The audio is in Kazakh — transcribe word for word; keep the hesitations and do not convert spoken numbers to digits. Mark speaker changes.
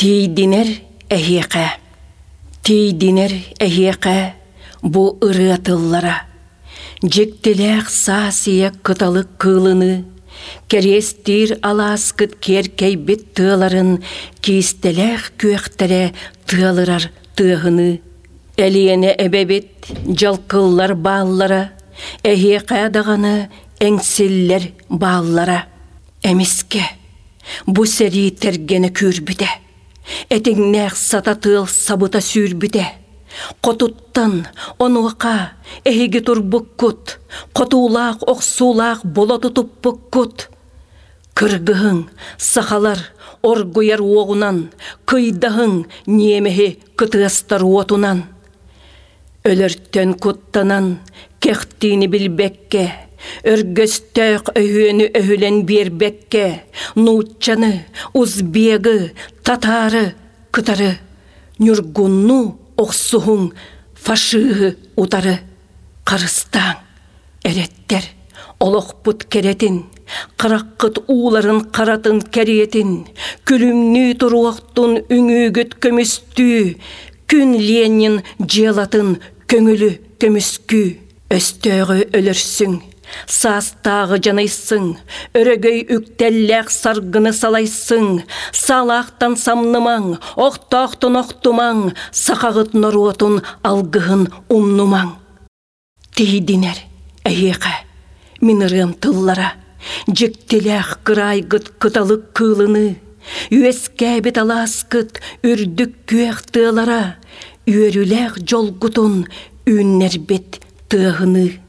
Speaker 1: Тейдинер әйеқә, тейдинер әйеқә, бұ ұры атыллара. Жектеләқ сасия кыталы кылыны, керестир аласкыт керкей бет тыларын, кейстеләқ көқтәрі тылырар тығыны. Әлиене әбәбет жалқыллар баллара, әйеқә дағаны әңселлер баллара. Әмеске, бұ сәрі тәргені көрбіде. Әтіңнәқ сататыл сабыта сүрбіде. Қотуттан онуақа әйге тұр бұққұт, қотулақ оқсулақ бола тұтып бұққұт. Кыргығың сақалар оргуяр оғынан, кыйдағың немеhe кытыстар отунан. Өлірттен құттанан кәқтіні білбәкке, өргөстөк өйіні өйілен бербекке, нұтчаны, узбегі, татары, кытары, нүргунну оқсуғың, фашығы утары. Қарыстан, әреттер, олықпыт керетін, қыраққыт уларын қаратын кәриетін, күлімні тұруақтың үңігіт көмісті, күн ленін желатын көңілі көміскі. Өстөғы өлірсің, састағы жанайсың, өрігөй үктәлләқ сарғыны салайсың, салақтан самнымаң, оқтақтын оқтымаң, сақағыт нұруатын алғығын умнумаң. Тейдинер әйеқә, минырым тыллара, жектеләқ қырайғыт қыталық кылыны, үескәбет аласкыт үрдік көқтылара, үйеріләқ жолғытын үннербет тығыны.